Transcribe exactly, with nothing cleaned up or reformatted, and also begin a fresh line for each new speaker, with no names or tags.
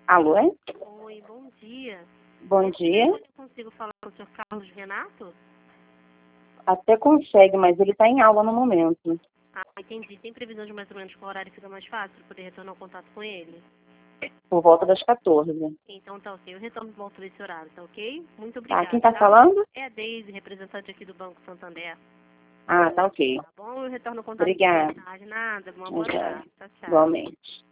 Alô?
Oi, bom dia.
Bom dia.
Eu consigo falar com o senhor Carlos Renato?
Até consegue, mas ele está em aula no momento.
Ah, entendi. Tem previsão de mais ou menos qual horário fica mais fácil para poder retornar o contato com ele?
Por volta das quatorze.
Então tá ok. Eu retorno de volta nesse horário, tá ok? Muito
Tá,
obrigada.
quem está falando?
É a Deise, representante aqui do Banco Santander.
Ah, tá ok.
Tá bom? Eu retorno o contato
Obrigada.
mais tarde. Nada. Uma boa tarde. Tchau, tchau.
Igualmente.